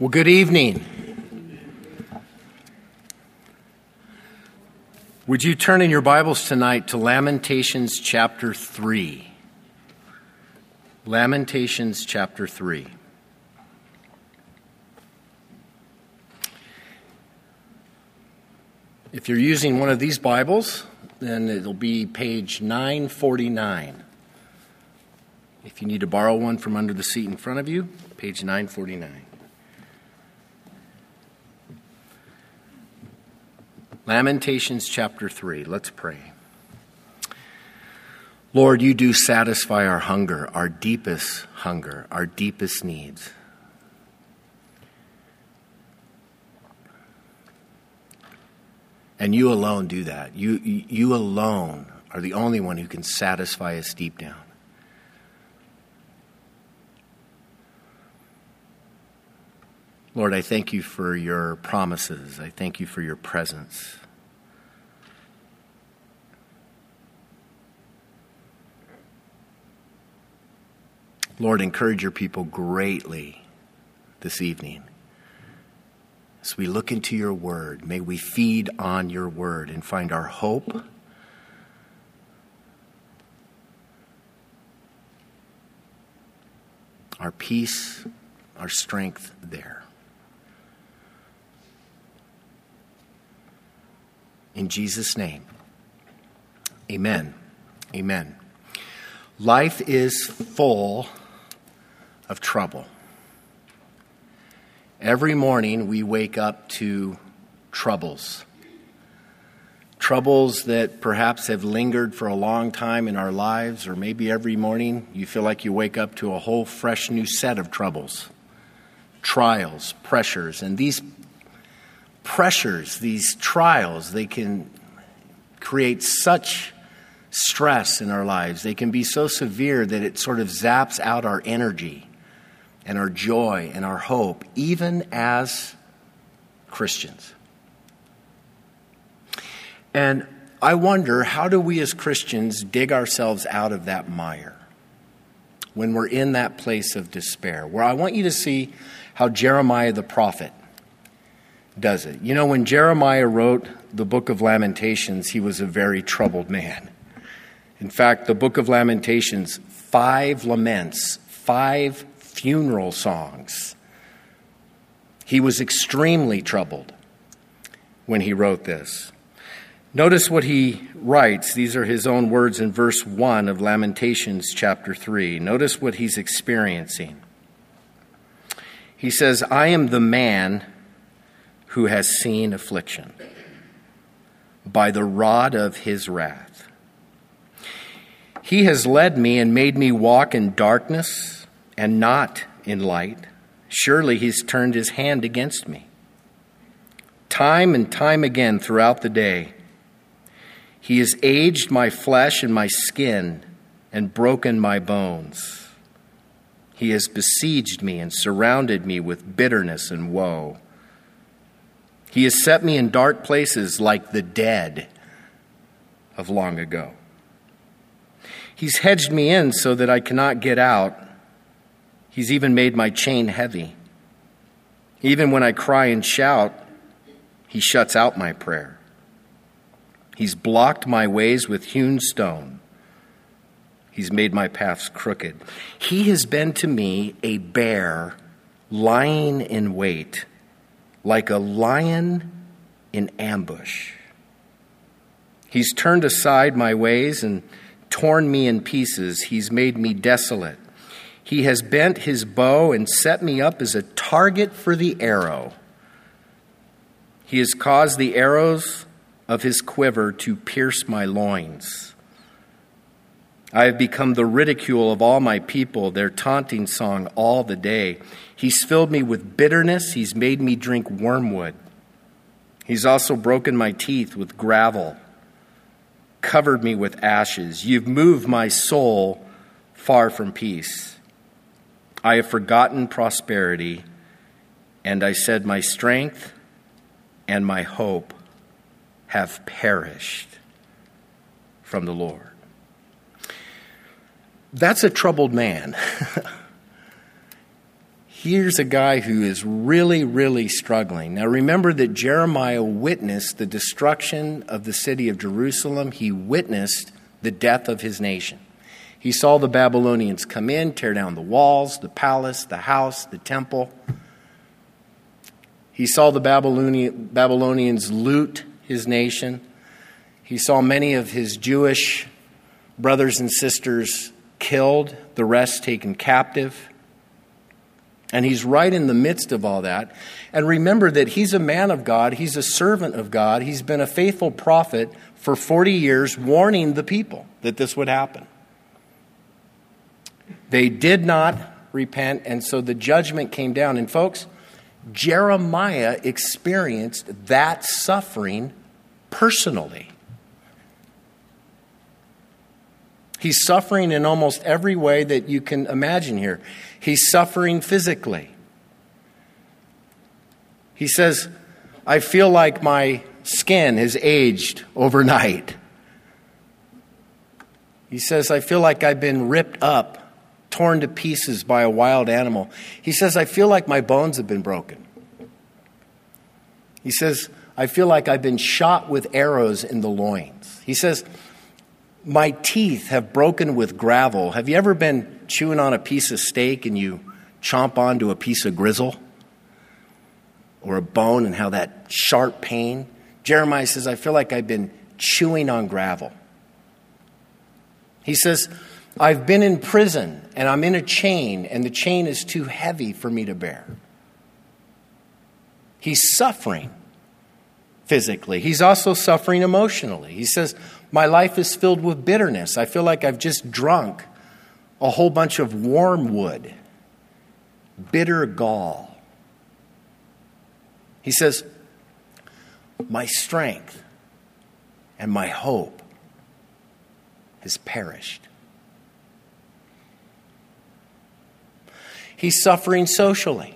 Well, good evening. Would you turn in your Bibles tonight to Lamentations chapter 3? Lamentations chapter 3. If you're using one of these Bibles, then it'll be page 949. If you need to borrow one from under the seat in front of you, page 949. Lamentations chapter 3. Let's pray. Lord, you do satisfy our hunger, our deepest needs. And you alone do that. You alone are the only one who can satisfy us deep down. Lord, I thank you for your promises. I thank you for your presence. Lord, encourage your people greatly this evening. As we look into your word, may we feed on your word and find our hope, our peace, our strength there. In Jesus' name, amen. Amen. Life is full of trouble. Every morning we wake up to troubles. Troubles that perhaps have lingered for a long time in our lives, or maybe every morning you feel like you wake up to a whole fresh new set of troubles, trials, pressures. And these pressures, these trials, they can create such stress in our lives. They can be so severe that it sort of zaps out our energy and our joy and our hope, even as Christians. And I wonder, how do we as Christians dig ourselves out of that mire when we're in that place of despair? Where I want you to see how Jeremiah the prophet does it. You know, when Jeremiah wrote the book of Lamentations, he was a very troubled man. In fact, the book of Lamentations, 5 laments, 5 funeral songs. He was extremely troubled when he wrote this. Notice what he writes. These are his own words in verse 1 of Lamentations chapter 3. Notice what he's experiencing. He says, I am the man who has seen affliction by the rod of his wrath. He has led me and made me walk in darkness and not in light. Surely he's turned his hand against me. Time and time again throughout the day, he has aged my flesh and my skin and broken my bones. He has besieged me and surrounded me with bitterness and woe. He has set me in dark places like the dead of long ago. He's hedged me in so that I cannot get out. He's even made my chain heavy. Even when I cry and shout, he shuts out my prayer. He's blocked my ways with hewn stone. He's made my paths crooked. He has been to me a bear lying in wait, like a lion in ambush. He's turned aside my ways and torn me in pieces. He's made me desolate. He has bent his bow and set me up as a target for the arrow. He has caused the arrows of his quiver to pierce my loins. I have become the ridicule of all my people, their taunting song all the day. He's filled me with bitterness. He's made me drink wormwood. He's also broken my teeth with gravel, covered me with ashes. You've moved my soul far from peace. I have forgotten prosperity, and I said my strength and my hope have perished from the Lord. That's a troubled man. Here's a guy who is really, really struggling. Now remember that Jeremiah witnessed the destruction of the city of Jerusalem. He witnessed the death of his nation. He saw the Babylonians come in, tear down the walls, the palace, the house, the temple. He saw the Babylonians loot his nation. He saw many of his Jewish brothers and sisters killed, the rest taken captive. And he's right in the midst of all that. And remember that he's a man of God. He's a servant of God. He's been a faithful prophet for 40 years, warning the people that this would happen. They did not repent, and so the judgment came down. And folks, Jeremiah experienced that suffering personally. He's suffering in almost every way that you can imagine here. He's suffering physically. He says, I feel like my skin has aged overnight. He says, I feel like I've been ripped up, torn to pieces by a wild animal. He says, I feel like my bones have been broken. He says, I feel like I've been shot with arrows in the loins. He says, my teeth have broken with gravel. Have you ever been chewing on a piece of steak and you chomp onto a piece of gristle or a bone and how that sharp pain? Jeremiah says, I feel like I've been chewing on gravel. He says, I've been in prison and I'm in a chain and the chain is too heavy for me to bear. He's suffering physically. He's also suffering emotionally. He says, my life is filled with bitterness. I feel like I've just drunk a whole bunch of wormwood, bitter gall. He says, my strength and my hope has perished. He's suffering socially.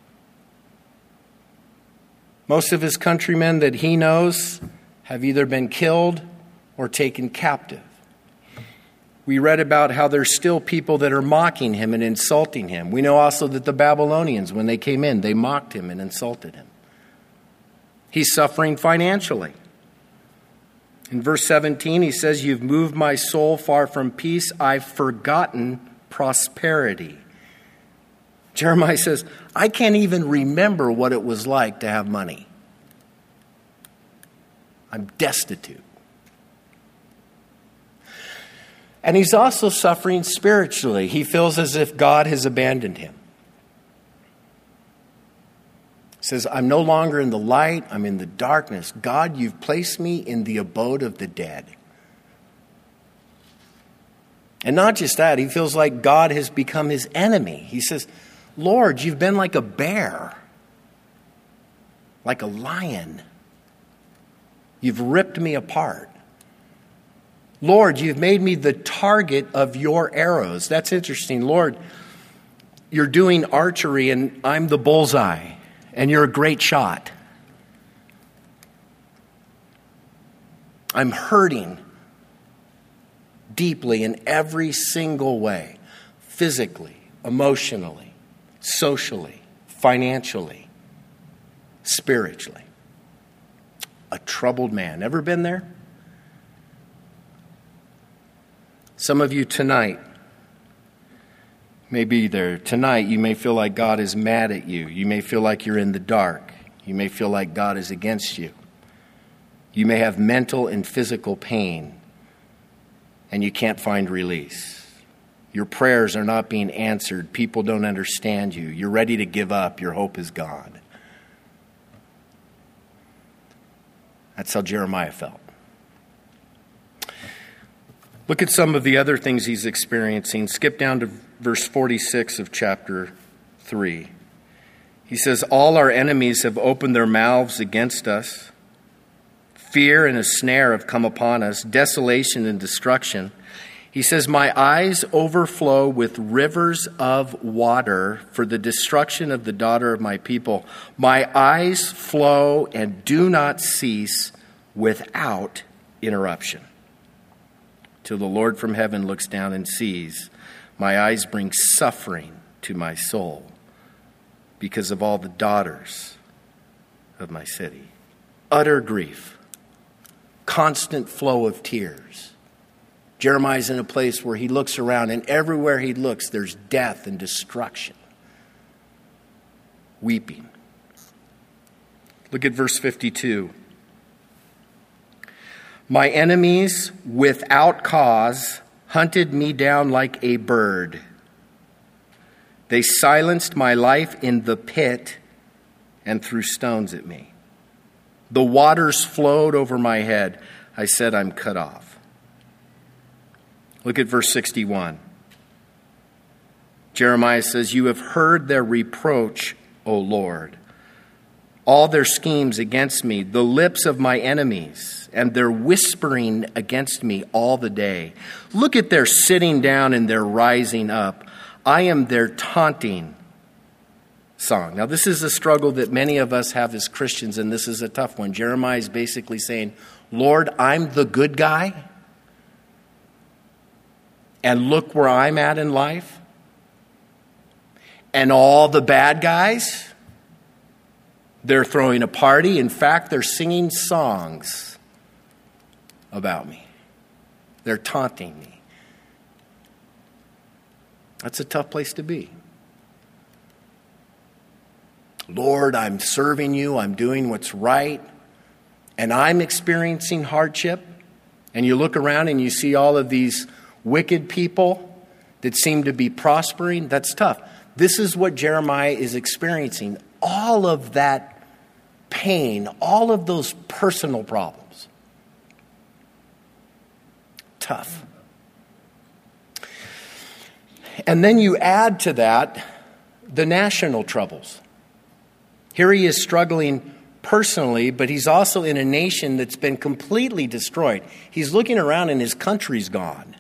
Most of his countrymen that he knows have either been killed or taken captive. We read about how there's still people that are mocking him and insulting him. We know also that the Babylonians, when they came in, they mocked him and insulted him. He's suffering financially. In verse 17, he says, you've moved my soul far from peace. I've forgotten prosperity. Jeremiah says, I can't even remember what it was like to have money. I'm destitute. And he's also suffering spiritually. He feels as if God has abandoned him. He says, I'm no longer in the light, I'm in the darkness. God, you've placed me in the abode of the dead. And not just that, he feels like God has become his enemy. He says, Lord, you've been like a bear, like a lion. You've ripped me apart. Lord, you've made me the target of your arrows. That's interesting. Lord, you're doing archery and I'm the bullseye and you're a great shot. I'm hurting deeply in every single way, physically, emotionally, socially, financially, spiritually. A troubled man. Ever been there? Some of you tonight may be there. Tonight you may feel like God is mad at you. You may feel like you're in the dark. You may feel like God is against you. You may have mental and physical pain and you can't find release. Your prayers are not being answered. People don't understand you. You're ready to give up. Your hope is gone. That's how Jeremiah felt. Look at some of the other things he's experiencing. Skip down to verse 46 of chapter 3. He says, all our enemies have opened their mouths against us. Fear and a snare have come upon us, desolation and destruction. He says, my eyes overflow with rivers of water for the destruction of the daughter of my people. My eyes flow and do not cease without interruption. Till the Lord from heaven looks down and sees. My eyes bring suffering to my soul. because of all the daughters of my city. Utter grief, constant flow of tears. Jeremiah's in a place where he looks around, and everywhere he looks, there's death and destruction. Weeping. Look at verse 52. My enemies without cause hunted me down like a bird. They silenced my life in the pit and threw stones at me. The waters flowed over my head. I said, I'm cut off. Look at verse 61. Jeremiah says, you have heard their reproach, O Lord, all their schemes against me, the lips of my enemies, and their whispering against me all the day. Look at their sitting down and their rising up. I am their taunting song. Now, this is a struggle that many of us have as Christians, and this is a tough one. Jeremiah is basically saying, Lord, I'm the good guy, and look where I'm at in life. And all the bad guys, they're throwing a party. In fact, they're singing songs about me. They're taunting me. That's a tough place to be. Lord, I'm serving you. I'm doing what's right. And I'm experiencing hardship. And you look around and you see all of these wicked people that seem to be prospering. That's tough. This is what Jeremiah is experiencing. All of that pain, all of those personal problems. Tough. And then you add to that the national troubles. Here he is struggling personally, but he's also in a nation that's been completely destroyed. He's looking around and his country's gone.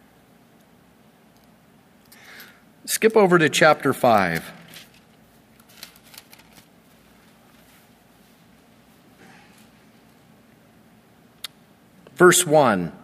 Skip over to chapter 5. Verse 1.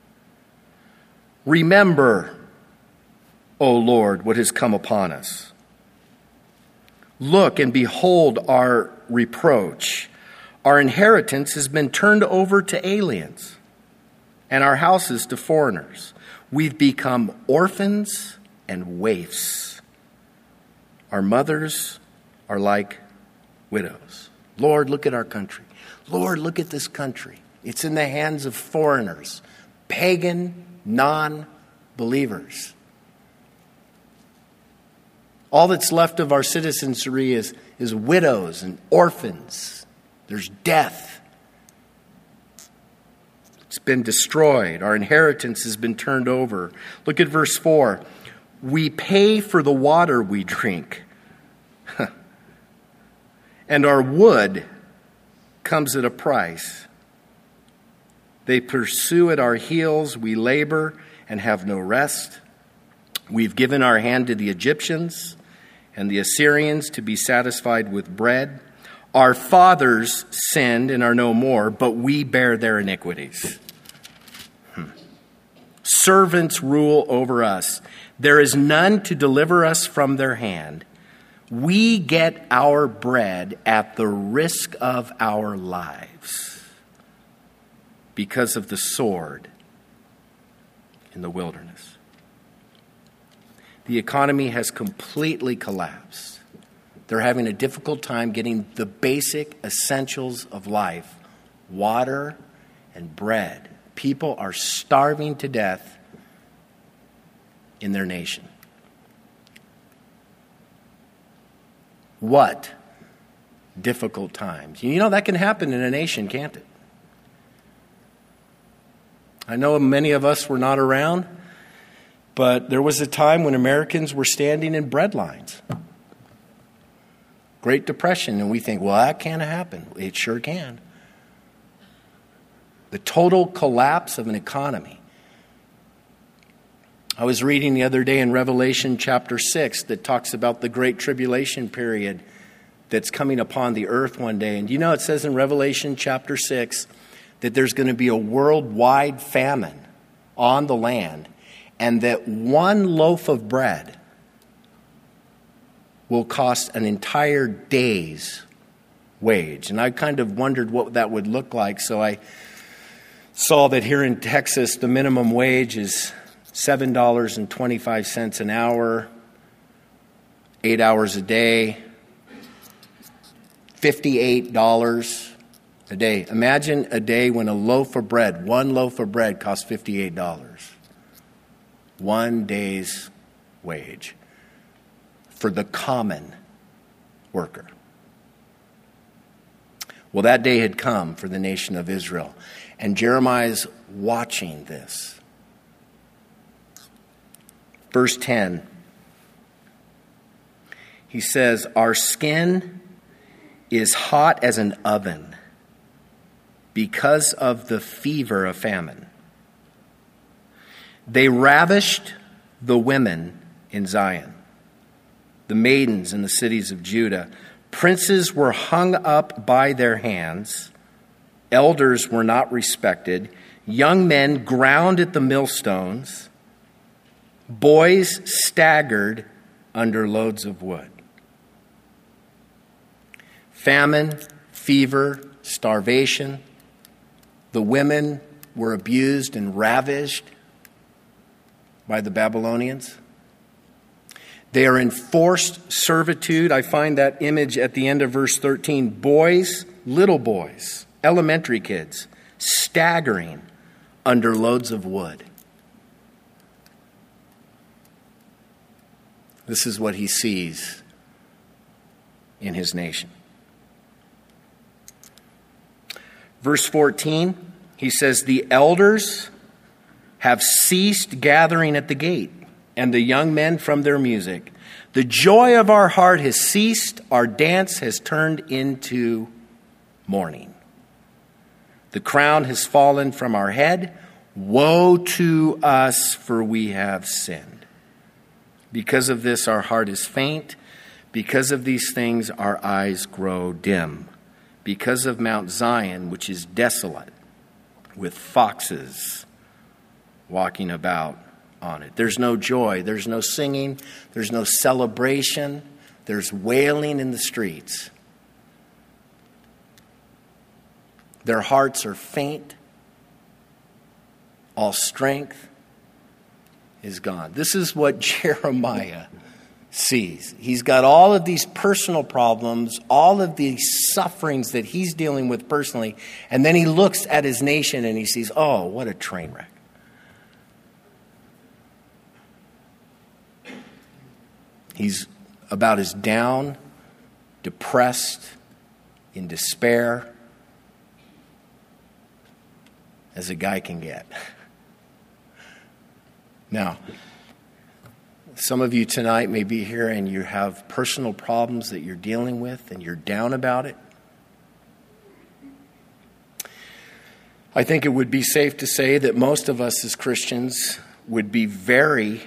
Remember, O Lord, what has come upon us. Look and behold our reproach. Our inheritance has been turned over to aliens, and our houses to foreigners. We've become orphans and waifs. Our mothers are like widows. Lord, look at our country. Lord, look at this country. It's in the hands of foreigners, pagan, non-believers. All that's left of our citizenry is widows and orphans. There's death. It's been destroyed. Our inheritance has been turned over. Look at verse 4. We pay for the water we drink, and our wood comes at a price. They pursue at our heels. We labor and have no rest. We've given our hand to the Egyptians and the Assyrians to be satisfied with bread. Our fathers sinned and are no more, but we bear their iniquities. Servants rule over us. There is none to deliver us from their hand. We get our bread at the risk of our lives because of the sword in the wilderness. The economy has completely collapsed. They're having a difficult time getting the basic essentials of life, water and bread. People are starving to death in their nation. What difficult times. You know that can happen in a nation, can't it? I know many of us were not around, but there was a time when Americans were standing in bread lines. Great Depression, and we think, well, that can't happen. It sure can. The total collapse of an economy. I was reading the other day in Revelation chapter 6 that talks about the great tribulation period that's coming upon the earth one day. And you know, it says in Revelation chapter 6 that there's going to be a worldwide famine on the land, and that one loaf of bread will cost an entire day's wage. And I kind of wondered what that would look like, so I saw that here in Texas, the minimum wage is $7.25 an hour, 8 hours a day, $58 a day. Imagine a day when one loaf of bread costs $58. 1 day's wage for the common worker. Well, that day had come for the nation of Israel, and Jeremiah's watching this. Verse 10, he says, "Our skin is hot as an oven because of the fever of famine. They ravished the women in Zion, the maidens in the cities of Judah. Princes were hung up by their hands. Elders were not respected. Young men ground at the millstones. Boys staggered under loads of wood." Famine, fever, starvation. The women were abused and ravished by the Babylonians. They are in forced servitude. I find that image at the end of verse 13. Boys, little boys, elementary kids, staggering under loads of wood. This is what he sees in his nation. Verse 14, he says, "The elders have ceased gathering at the gate, and the young men from their music. The joy of our heart has ceased. Our dance has turned into mourning. The crown has fallen from our head. Woe to us, for we have sinned. Because of this, our heart is faint. Because of these things, our eyes grow dim. Because of Mount Zion, which is desolate, with foxes walking about on it. There's no joy, there's no singing, there's no celebration, there's wailing in the streets. Their hearts are faint. All strength is gone." This is what Jeremiah sees. He's got all of these personal problems, all of these sufferings that he's dealing with personally, and then he looks at his nation and he sees, oh, what a train wreck. He's about as down, depressed, in despair as a guy can get. Now, some of you tonight may be here and you have personal problems that you're dealing with and you're down about it. I think it would be safe to say that most of us as Christians would be very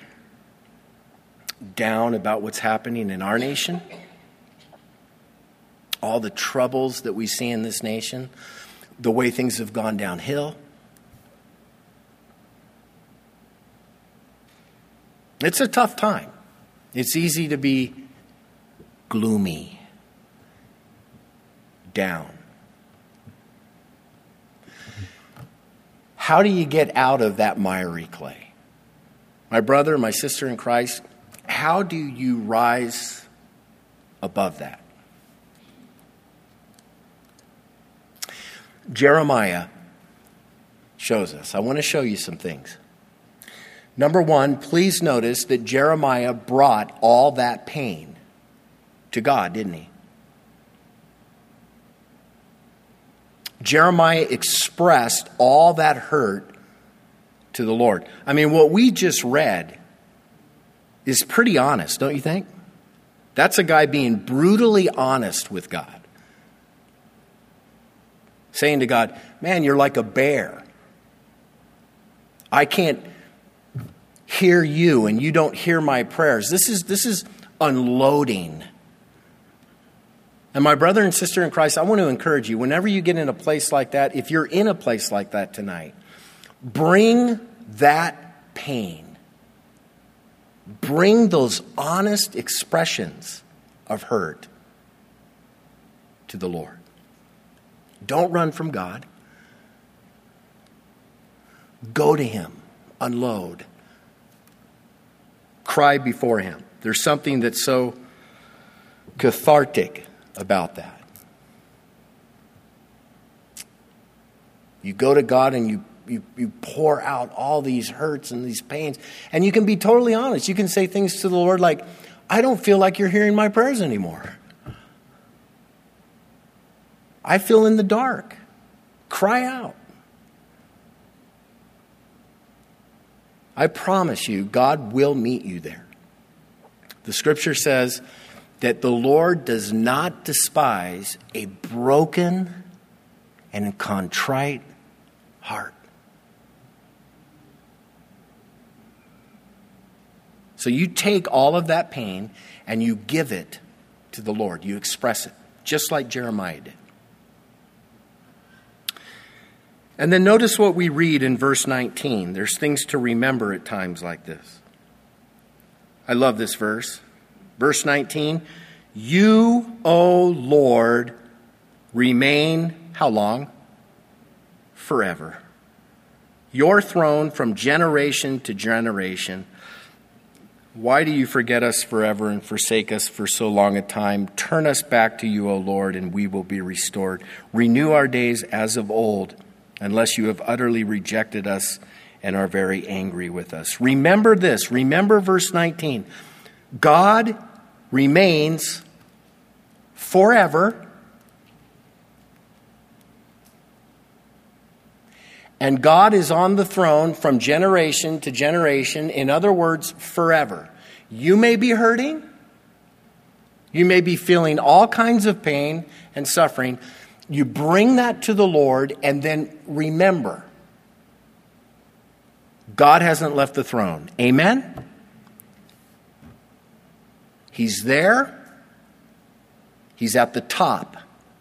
down about what's happening in our nation. All the troubles that we see in this nation, the way things have gone downhill. It's a tough time. It's easy to be gloomy, down. How do you get out of that miry clay? My brother, my sister in Christ, how do you rise above that? Jeremiah shows us. I want to show you some things. Number one, please notice that Jeremiah brought all that pain to God, didn't he? Jeremiah expressed all that hurt to the Lord. I mean, what we just read is pretty honest, don't you think? That's a guy being brutally honest with God. Saying to God, man, you're like a bear. I can't hear you and you don't hear my prayers. This is unloading. And my brother and sister in Christ, I want to encourage you, whenever you get in a place like that, if you're in a place like that tonight, bring that pain. Bring those honest expressions of hurt to the Lord. Don't run from God. Go to Him. Unload. Cry before Him. There's something that's so cathartic about that. You go to God and you pour out all these hurts and these pains. And you can be totally honest. You can say things to the Lord like, I don't feel like you're hearing my prayers anymore. I feel in the dark. Cry out. I promise you, God will meet you there. The scripture says that the Lord does not despise a broken and contrite heart. So you take all of that pain and you give it to the Lord. You express it, just like Jeremiah did. And then notice what we read in verse 19. There's things to remember at times like this. I love this verse. Verse 19, you, O Lord, remain how long? Forever. Your throne from generation to generation. Why do you forget us forever and forsake us for so long a time? Turn us back to you, O Lord, and we will be restored. Renew our days as of old, unless you have utterly rejected us and are very angry with us. Remember this. Remember verse 19. God remains forever, and God is on the throne from generation to generation. In other words, forever. You may be hurting. You may be feeling all kinds of pain and suffering. You bring that to the Lord, and then remember, God hasn't left the throne. Amen? He's there. He's at the top.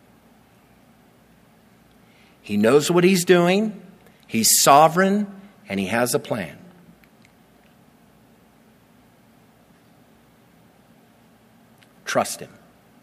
He knows what He's doing. He's sovereign, and He has a plan. Trust Him.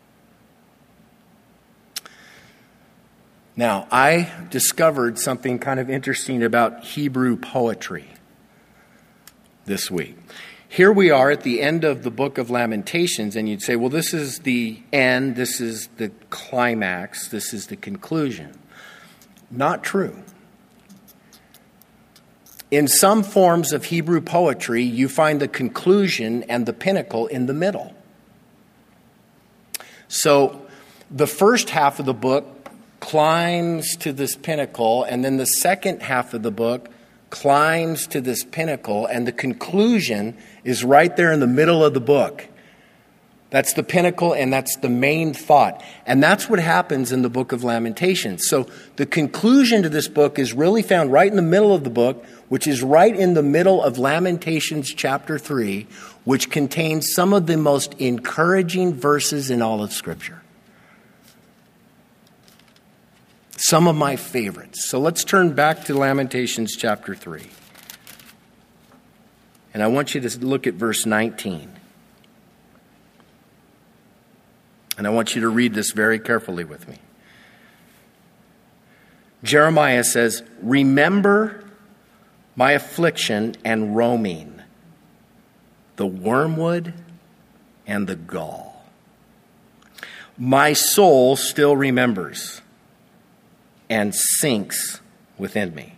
Now, I discovered something kind of interesting about Hebrew poetry this week. Here we are at the end of the book of Lamentations, and you'd say, well, this is the end, this is the climax, this is the conclusion. Not true. In some forms of Hebrew poetry, you find the conclusion and the pinnacle in the middle. So the first half of the book climbs to this pinnacle, and then the second half of the book climbs to this pinnacle, and the conclusion is right there in the middle of the book. That's the pinnacle, and that's the main thought. And that's what happens in the book of Lamentations. So the conclusion to this book is really found right in the middle of the book, which is right in the middle of Lamentations chapter 3, which contains some of the most encouraging verses in all of Scripture. Some of my favorites. So let's turn back to Lamentations chapter 3. And I want you to look at verse 19. And I want you to read this very carefully with me. Jeremiah says, remember my affliction and roaming, the wormwood and the gall. My soul still remembers and sinks within me.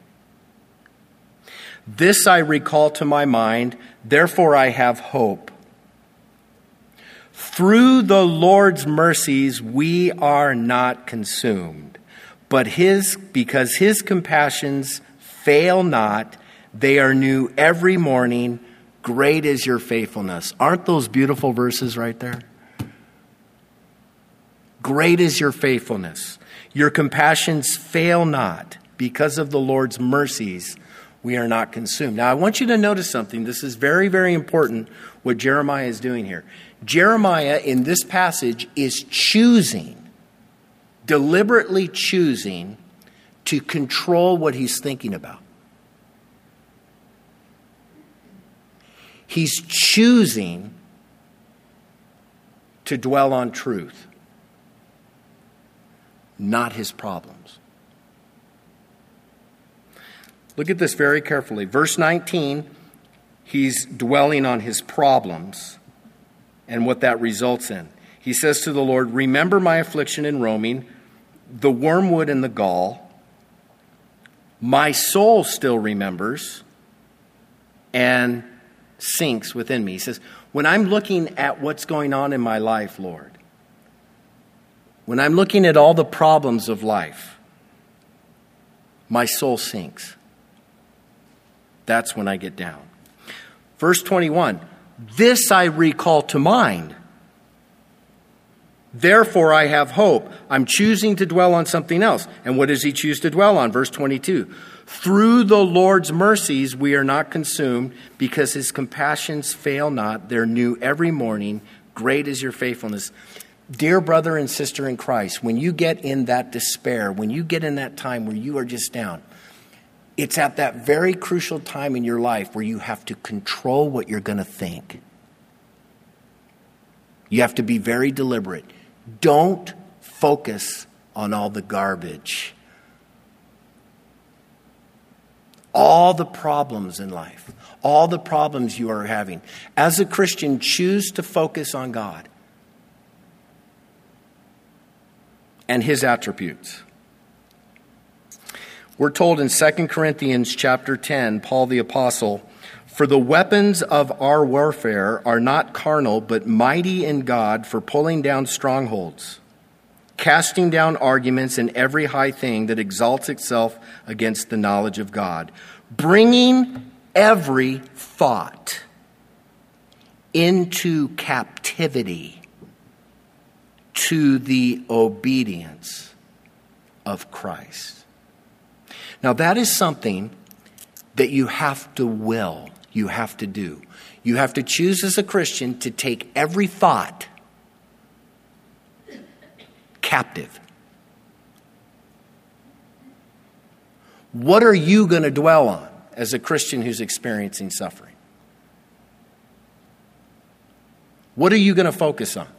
This I recall to my mind, therefore I have hope. Through the Lord's mercies we are not consumed, but because His compassions fail not, they are new every morning. Great is your faithfulness. Aren't those beautiful verses right there? Great is your faithfulness. Your compassions fail not. Because of the Lord's mercies, we are not consumed. Now, I want you to notice something. This is very, very important what Jeremiah is doing here. Jeremiah, in this passage, is deliberately choosing to control what he's thinking about. He's choosing to to dwell on truth, not his problems. Look at this very carefully. Verse 19, he's dwelling on his problems and what that results in. He says to the Lord, remember my affliction in roaming, the wormwood and the gall. My soul still remembers and sinks within me. He says, when I'm looking at what's going on in my life, Lord, when I'm looking at all the problems of life, my soul sinks. That's when I get down. Verse 21, this I recall to mind. Therefore I have hope. I'm choosing to dwell on something else. And what does he choose to dwell on? Verse 22. Through the Lord's mercies we are not consumed, because his compassions fail not. They're new every morning. Great is your faithfulness. Dear brother and sister in Christ, when you get in that despair, when you get in that time where you are just down, it's at that very crucial time in your life where you have to control what you're going to think. You have to be very deliberate. Don't focus on all the garbage, all the problems in life, all the problems you are having. As a Christian, choose to focus on God and his attributes. We're told in 2 Corinthians chapter 10, Paul the Apostle, for the weapons of our warfare are not carnal, but mighty in God for pulling down strongholds, casting down arguments and every high thing that exalts itself against the knowledge of God, bringing every thought into captivity to the obedience of Christ. Now that is something that you have to will. You have to do. You have to choose as a Christian to take every thought captive. What are you going to dwell on as a Christian who's experiencing suffering? What are you going to focus on?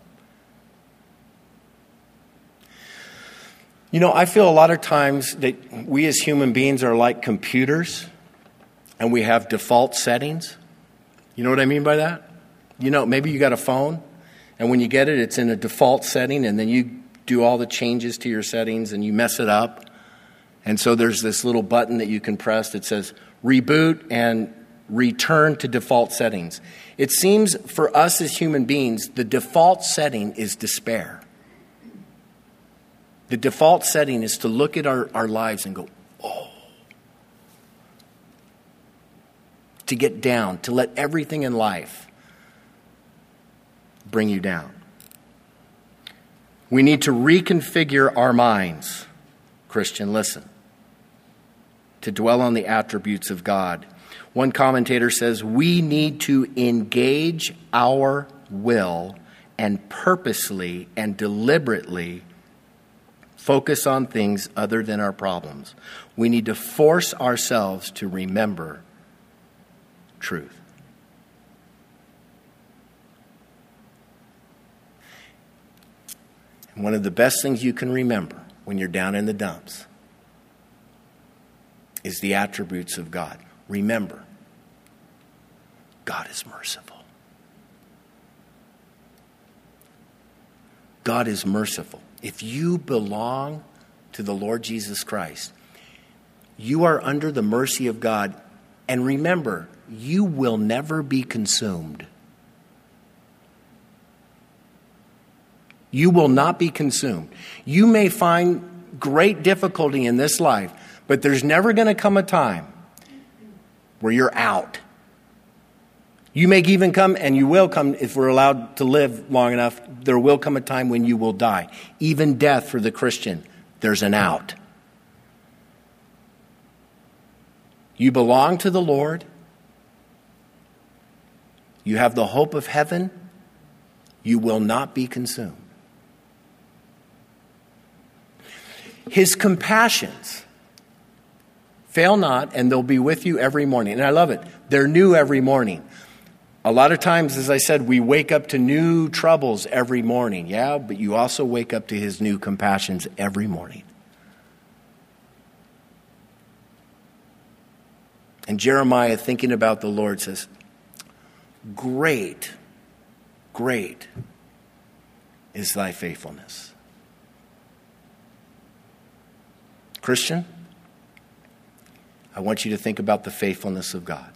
You know, I feel a lot of times that we as human beings are like computers. And we have default settings. You know what I mean by that? You know, maybe you got a phone, and when you get it, it's in a default setting, and then you do all the changes to your settings, and you mess it up. And so there's this little button that you can press that says reboot and return to default settings. It seems for us as human beings, the default setting is despair. The default setting is to look at our lives and go, oh. To get down, to let everything in life bring you down. We need to reconfigure our minds, Christian, listen, to dwell on the attributes of God. One commentator says, we need to engage our will and purposely and deliberately focus on things other than our problems. We need to force ourselves to remember truth. And one of the best things you can remember when you're down in the dumps is the attributes of God. Remember, God is merciful. God is merciful. If you belong to the Lord Jesus Christ, you are under the mercy of God. And remember, you will never be consumed. You will not be consumed. You may find great difficulty in this life, but there's never going to come a time where you're out. You may even come, and you will come, if we're allowed to live long enough, there will come a time when you will die. Even death for the Christian, there's an out. You belong to the Lord. You have the hope of heaven. You will not be consumed. His compassions fail not, and they'll be with you every morning. And I love it. They're new every morning. A lot of times, as I said, we wake up to new troubles every morning. Yeah, but you also wake up to his new compassions every morning. And Jeremiah, thinking about the Lord, says, great, great is thy faithfulness. Christian, I want you to think about the faithfulness of God.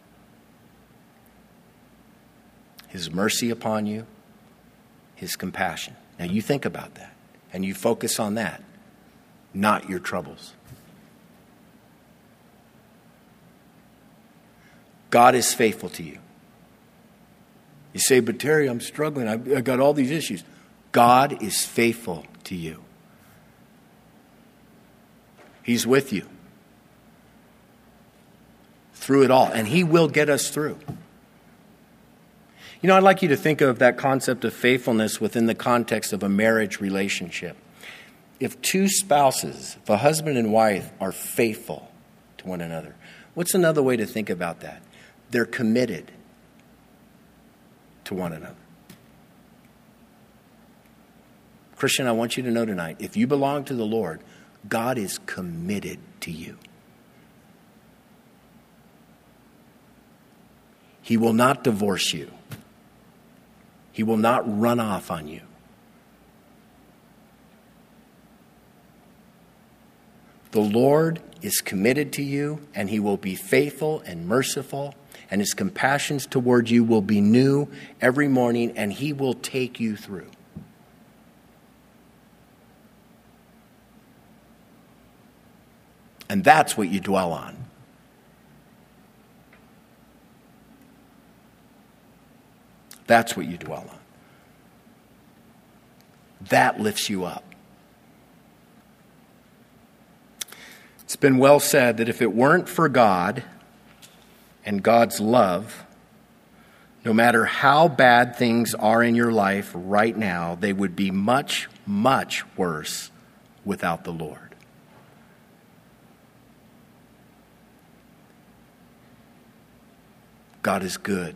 His mercy upon you, his compassion. Now you think about that and you focus on that, not your troubles. God is faithful to you. You say, but Terry, I'm struggling. I've got all these issues. God is faithful to you. He's with you through it all, and he will get us through. You know, I'd like you to think of that concept of faithfulness within the context of a marriage relationship. If two spouses, if a husband and wife are faithful to one another, what's another way to think about that? They're committed to one another. Christian, I want you to know tonight, if you belong to the Lord, God is committed to you. He will not divorce you. He will not run off on you. The Lord is committed to you, and he will be faithful and merciful, and his compassions toward you will be new every morning, and he will take you through. And that's what you dwell on. That's what you dwell on. That lifts you up. It's been well said that if it weren't for God and God's love, no matter how bad things are in your life right now, they would be much, much worse without the Lord. God is good.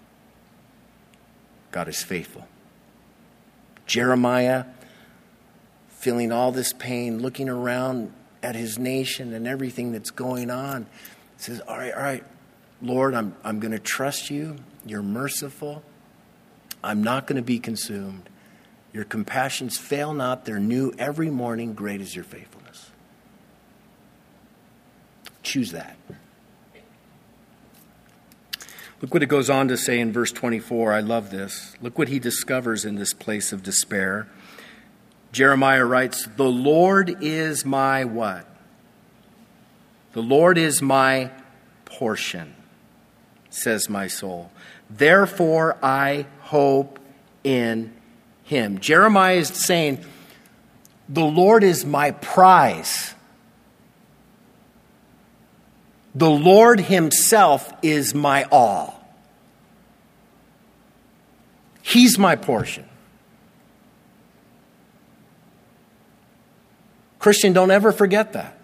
God is faithful. Jeremiah, feeling all this pain, looking around at his nation and everything that's going on, says, all right, Lord, I'm going to trust you. You're merciful. I'm not going to be consumed. Your compassions fail not. They're new every morning. Great is your faithfulness. Choose that. Look what it goes on to say in verse 24. I love this. Look what he discovers in this place of despair. Jeremiah writes, the Lord is my what? The Lord is my portion, says my soul. Therefore I hope in him. Jeremiah is saying, the Lord is my prize. The Lord himself is my all. He's my portion. Christian, don't ever forget that.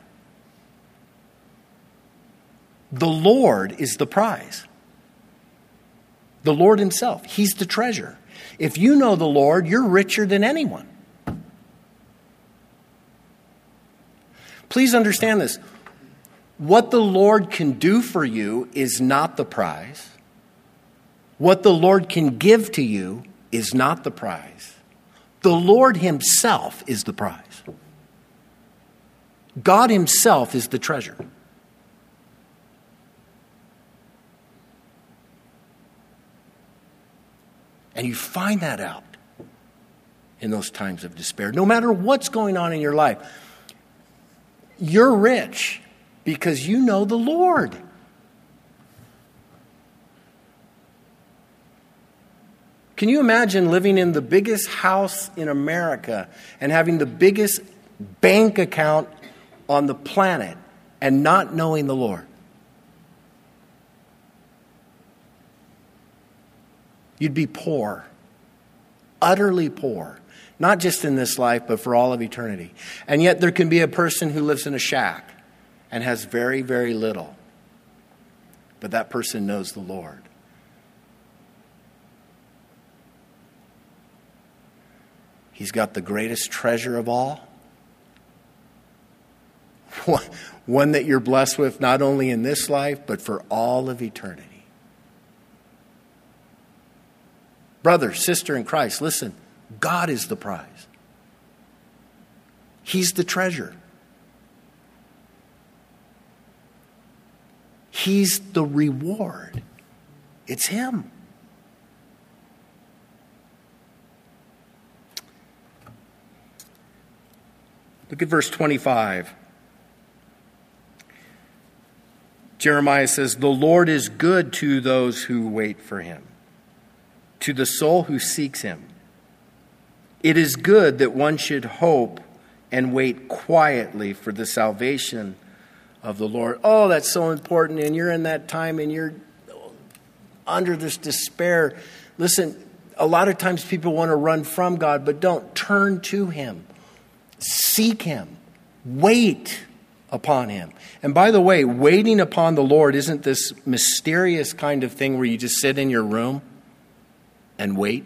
The Lord is the prize. The Lord himself. He's the treasure. If you know the Lord, you're richer than anyone. Please understand this. What the Lord can do for you is not the prize. What the Lord can give to you is not the prize. The Lord himself is the prize. God himself is the treasure. And you find that out in those times of despair. No matter what's going on in your life, you're rich because you know the Lord. Can you imagine living in the biggest house in America and having the biggest bank account on the planet and not knowing the Lord? You'd be poor, utterly poor, not just in this life, but for all of eternity. And yet there can be a person who lives in a shack and has very, very little. But that person knows the Lord. He's got the greatest treasure of all. One that you're blessed with not only in this life, but for all of eternity. Brother, sister in Christ, listen, God is the prize. He's the treasure. He's the reward. It's Him. Look at verse 25. Jeremiah says, "The Lord is good to those who wait for Him, to the soul who seeks Him. It is good that one should hope and wait quietly for the salvation of the Lord." Oh, that's so important. And you're in that time and you're under this despair. Listen, a lot of times people want to run from God, but don't. Turn to Him. Seek Him. Wait upon Him. And by the way, waiting upon the Lord isn't this mysterious kind of thing where you just sit in your room and wait.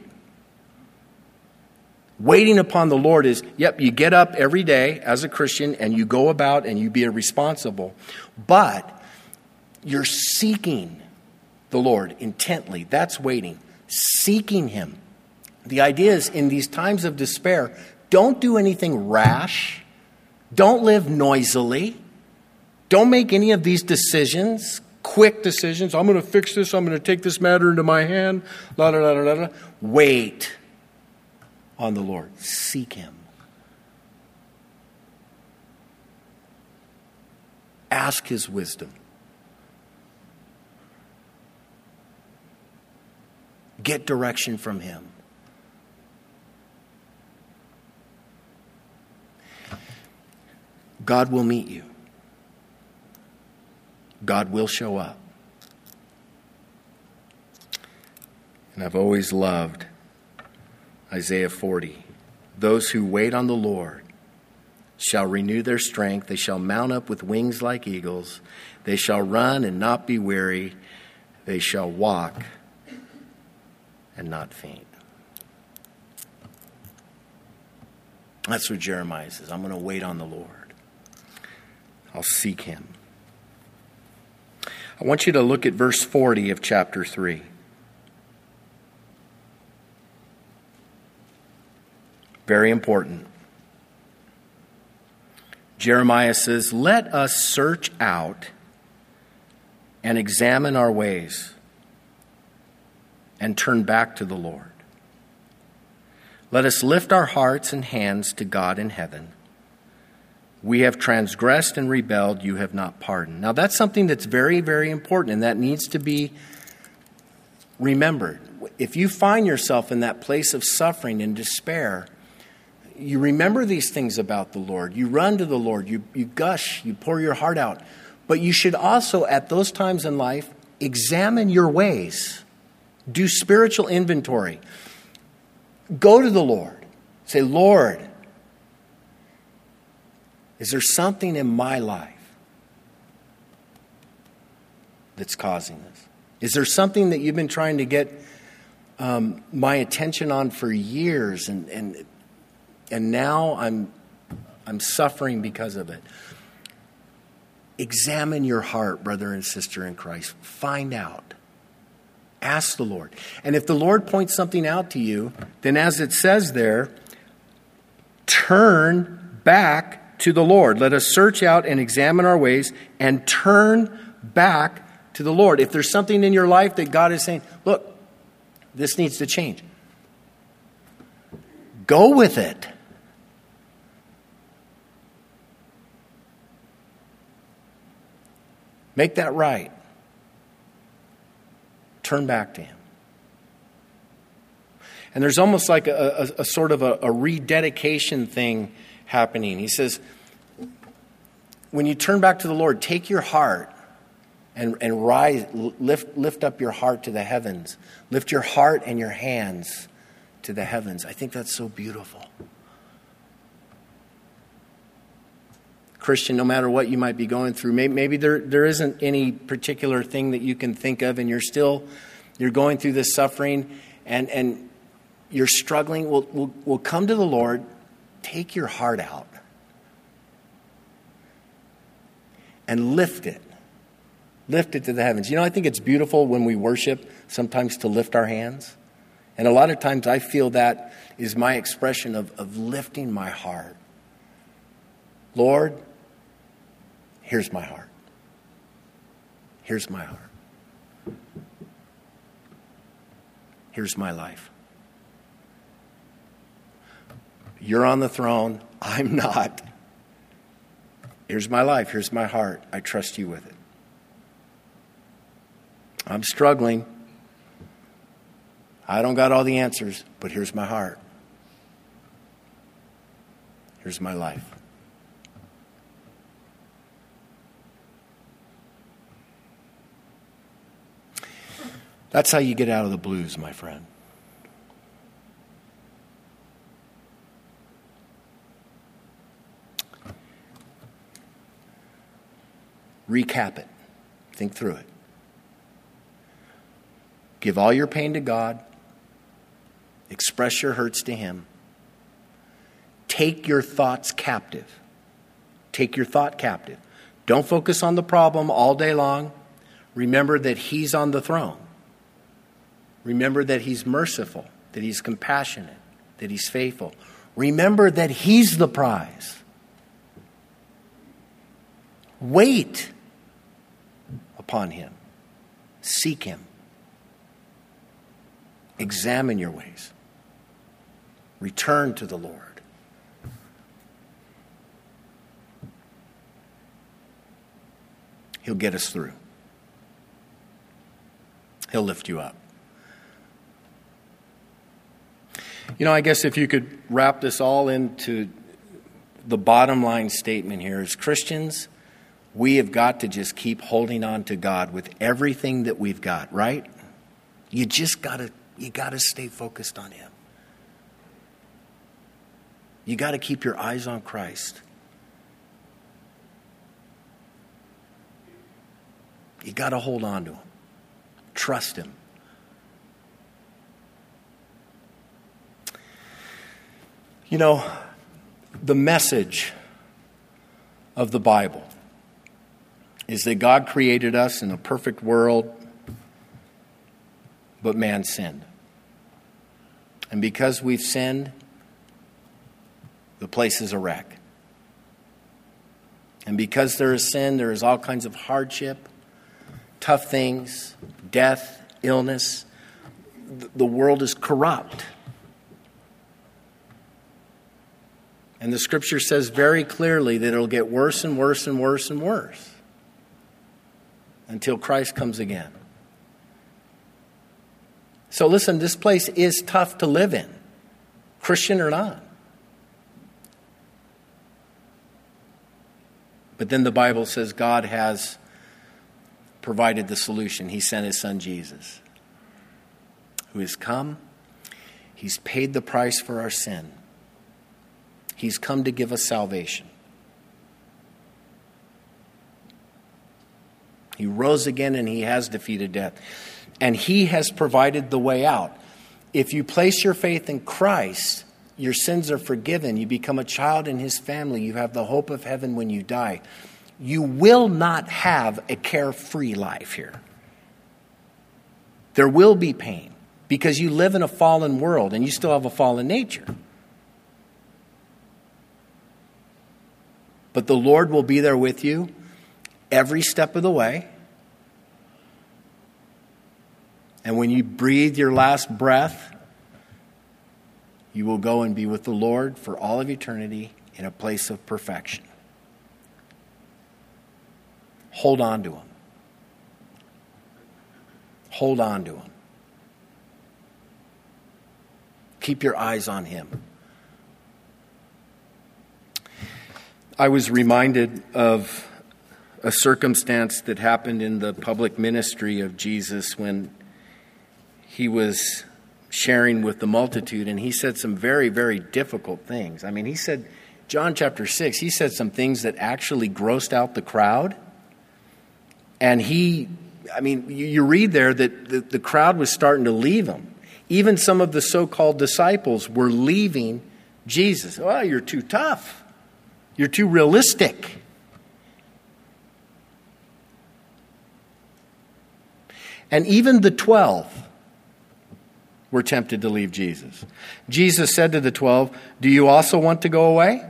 Waiting upon the Lord is, you get up every day as a Christian and you go about and you be responsible. But you're seeking the Lord intently. That's waiting. Seeking Him. The idea is, in these times of despair, don't do anything rash. Don't live noisily. Don't make any of these decisions, quick decisions. I'm going to fix this. I'm going to take this matter into my hand. La, la, la, la, la. Wait on the Lord. Seek Him. Ask His wisdom. Get direction from Him. God will meet you. God will show up. And I've always loved Isaiah 40. Those who wait on the Lord shall renew their strength. They shall mount up with wings like eagles. They shall run and not be weary. They shall walk and not faint. That's what Jeremiah says. I'm going to wait on the Lord. I'll seek Him. I want you to look at verse 40 of chapter 3. Very important. Jeremiah says, "Let us search out and examine our ways and turn back to the Lord. Let us lift our hearts and hands to God in heaven. We have transgressed and rebelled, you have not pardoned." Now that's something that's very, very important, and that needs to be remembered. If you find yourself in that place of suffering and despair, you remember these things about the Lord. You run to the Lord. You gush. You pour your heart out. But you should also, at those times in life, examine your ways. Do spiritual inventory. Go to the Lord. Say, "Lord, is there something in my life that's causing this? Is there something that you've been trying to get my attention on for years, and now I'm suffering because of it?" Examine your heart, brother and sister in Christ. Find out. Ask the Lord. And if the Lord points something out to you, then as it says there, turn back to the Lord. Let us search out and examine our ways and turn back to the Lord. If there's something in your life that God is saying, look, this needs to change, go with it. Make that right. Turn back to Him. And there's almost like a sort of a rededication thing happening. He says, when you turn back to the Lord, take your heart and rise, lift up your heart to the heavens. Lift your heart and your hands to the heavens. I think that's so beautiful. Christian, no matter what you might be going through, maybe there isn't any particular thing that you can think of, and you're going through this suffering, and you're struggling, we'll come to the Lord. Take your heart out and lift it. Lift it to the heavens. I think it's beautiful when we worship sometimes to lift our hands. And a lot of times I feel that is my expression of lifting my heart. Lord, here's my heart. Here's my heart. Here's my life. You're on the throne. I'm not. Here's my life. Here's my heart. I trust you with it. I'm struggling. I don't got all the answers, but here's my heart. Here's my life. That's how you get out of the blues, my friend. Recap it. Think through it. Give all your pain to God. Express your hurts to Him. Take your thoughts captive. Take your thought captive. Don't focus on the problem all day long. Remember that He's on the throne. Remember that He's merciful, that He's compassionate, that He's faithful. Remember that He's the prize. Wait upon Him. Seek Him. Examine your ways. Return to the Lord. He'll get us through. He'll lift you up. I guess if you could wrap this all into the bottom line statement here, as Christians, we have got to just keep holding on to God with everything that we've got, right? You got to stay focused on Him. You got to keep your eyes on Christ. You got to hold on to Him. Trust Him. The message of the Bible is that God created us in a perfect world, but man sinned. And because we've sinned, the place is a wreck. And because there is sin, there is all kinds of hardship, tough things, death, illness. The world is corrupt. And the Scripture says very clearly that it'll get worse and worse and worse and worse until Christ comes again. So listen, this place is tough to live in, Christian or not. But then the Bible says God has provided the solution. He sent His Son Jesus, who has come. He's paid the price for our sin. He's come to give us salvation. He rose again and He has defeated death. And He has provided the way out. If you place your faith in Christ, your sins are forgiven. You become a child in His family. You have the hope of heaven when you die. You will not have a carefree life here. There will be pain because you live in a fallen world and you still have a fallen nature. But the Lord will be there with you every step of the way. And when you breathe your last breath, you will go and be with the Lord for all of eternity in a place of perfection. Hold on to Him. Hold on to Him. Keep your eyes on Him. I was reminded of a circumstance that happened in the public ministry of Jesus when He was sharing with the multitude, and He said some very, very difficult things. I mean, He said, John chapter 6, He said some things that actually grossed out the crowd. And you read there that the crowd was starting to leave Him. Even some of the so-called disciples were leaving Jesus. Well, you're too tough. You're too realistic. And even the 12 were tempted to leave Jesus. Jesus said to the 12, "Do you also want to go away?"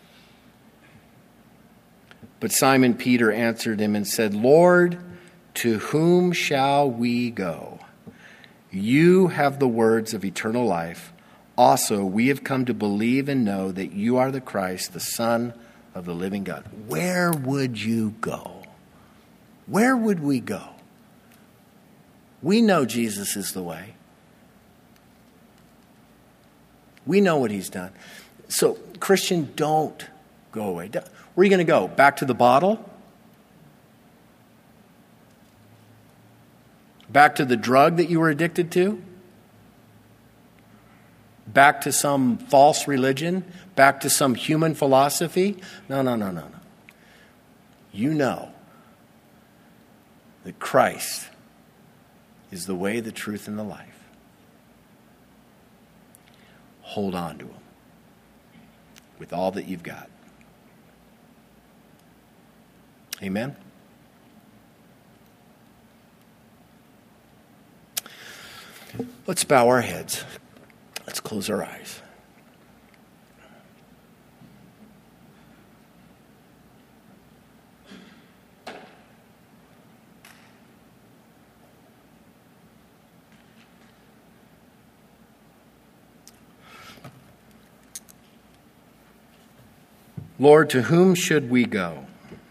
But Simon Peter answered him and said, "Lord, to whom shall we go? You have the words of eternal life. Also, we have come to believe and know that you are the Christ, the Son of the living God." Where would you go? Where would we go? We know Jesus is the way. We know what he's done. So, Christian, don't go away. Where are you going to go? Back to the bottle? Back to the drug that you were addicted to? Back to some false religion? Back to some human philosophy? No. You know that Christ is the way, the truth, and the life. Hold on to him with all that you've got. Amen? Let's bow our heads. Let's close our eyes. Lord, to whom should we go?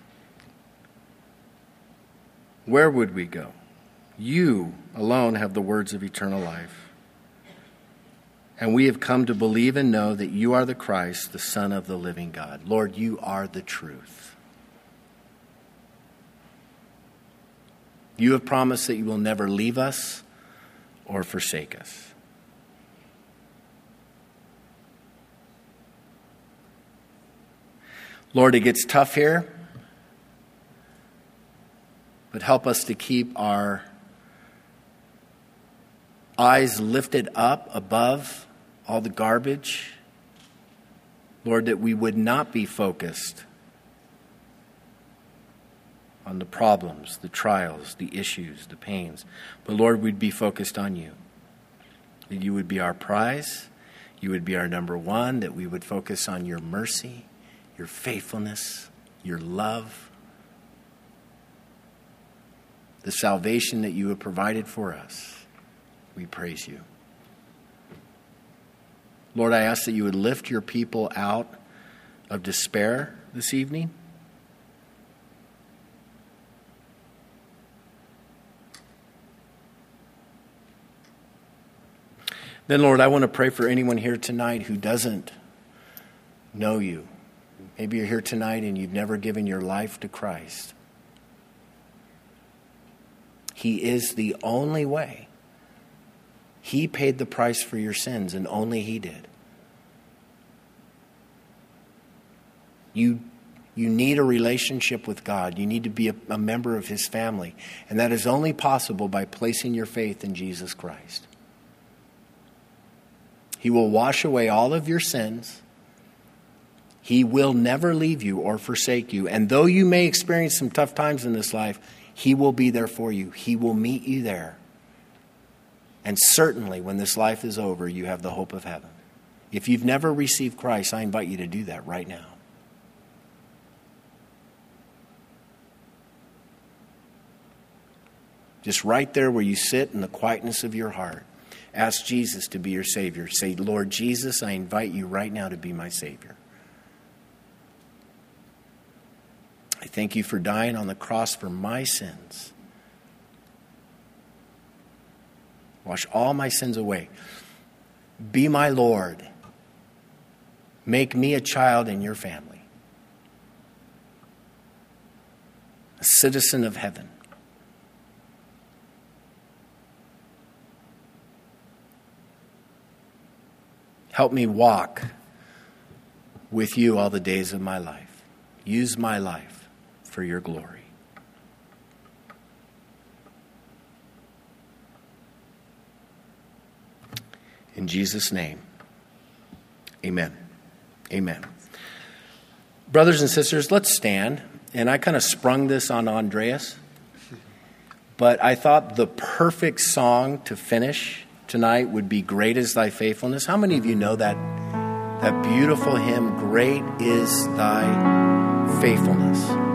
Where would we go? You alone have the words of eternal life. And we have come to believe and know that you are the Christ, the Son of the living God. Lord, you are the truth. You have promised that you will never leave us or forsake us. Lord, it gets tough here, but help us to keep our eyes lifted up above all the garbage. Lord, that we would not be focused on the problems, the trials, the issues, the pains, but Lord, we'd be focused on you. That you would be our prize, you would be our number one, that we would focus on your mercy, your faithfulness, your love, the salvation that you have provided for us. We praise you. Lord, I ask that you would lift your people out of despair this evening. Then, Lord, I want to pray for anyone here tonight who doesn't know you. Maybe you're here tonight and you've never given your life to Christ. He is the only way. He paid the price for your sins, and only he did. You need a relationship with God. You need to be a member of his family. And that is only possible by placing your faith in Jesus Christ. He will wash away all of your sins. He will never leave you or forsake you. And though you may experience some tough times in this life, he will be there for you. He will meet you there. And certainly when this life is over, you have the hope of heaven. If you've never received Christ, I invite you to do that right now. Just right there where you sit in the quietness of your heart, ask Jesus to be your Savior. Say, Lord Jesus, I invite you right now to be my Savior. I thank you for dying on the cross for my sins. Wash all my sins away. Be my Lord. Make me a child in your family. A citizen of heaven. Help me walk with you all the days of my life. Use my life for your glory. In Jesus' name, amen. Amen. Brothers and sisters, let's stand. And I kind of sprung this on Andreas, but I thought the perfect song to finish tonight would be Great is Thy Faithfulness. How many of you know that beautiful hymn, Great is Thy Faithfulness?